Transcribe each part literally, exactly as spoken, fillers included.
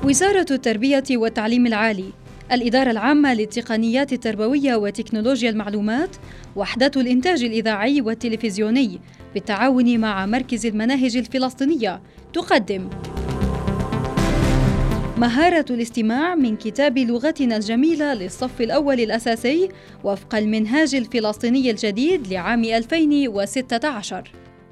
وزارة التربية والتعليم العالي، الإدارة العامة للتقنيات التربوية وتكنولوجيا المعلومات، وحدة الإنتاج الإذاعي والتلفزيوني بالتعاون مع مركز المناهج الفلسطينية تقدم مهارة الاستماع من كتاب لغتنا الجميلة للصف الأول الأساسي وفق المنهاج الفلسطيني الجديد لعام ألفين وستة عشر.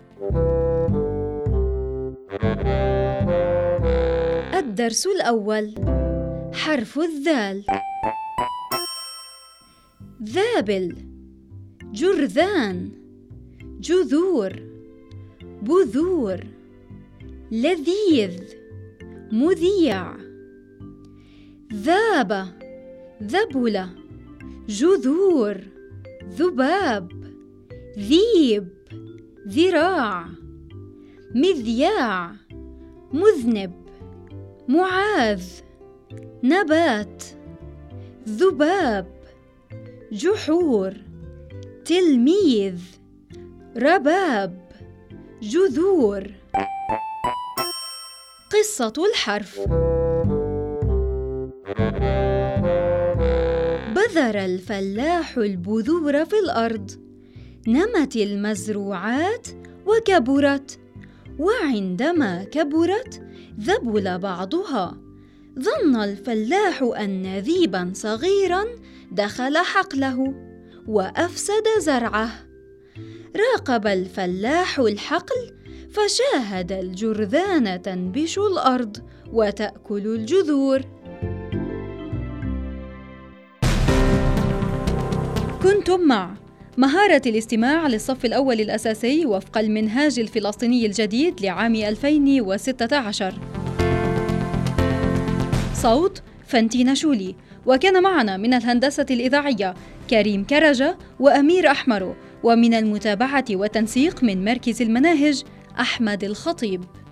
الدرس الأول: حرف الذال. ذابل، جرذان، جذور، بذور، لذيذ، مذيع. ذاب، ذبل، جذور، ذباب، ذيب، ذراع. مذياع، مذنب، معاذ، نبات، ذباب، جحور، تلميذ، رباب، جذور. قصة الحرف. بذر الفلاح البذور في الأرض، نمت المزروعات وكبرت، وعندما كبرت ذبل بعضها. ظن الفلاح أن ذيباً صغيراً دخل حقله وأفسد زرعه. راقب الفلاح الحقل فشاهد الجرذان تنبش الأرض وتأكل الجذور. كنتم مع مهارة الاستماع للصف الأول الأساسي وفق المنهاج الفلسطيني الجديد لعام ألفين وستة عشر. صوت فانتينا شولي، وكان معنا من الهندسة الإذاعية كريم كرجة وأمير أحمر، ومن المتابعة والتنسيق من مركز المناهج أحمد الخطيب.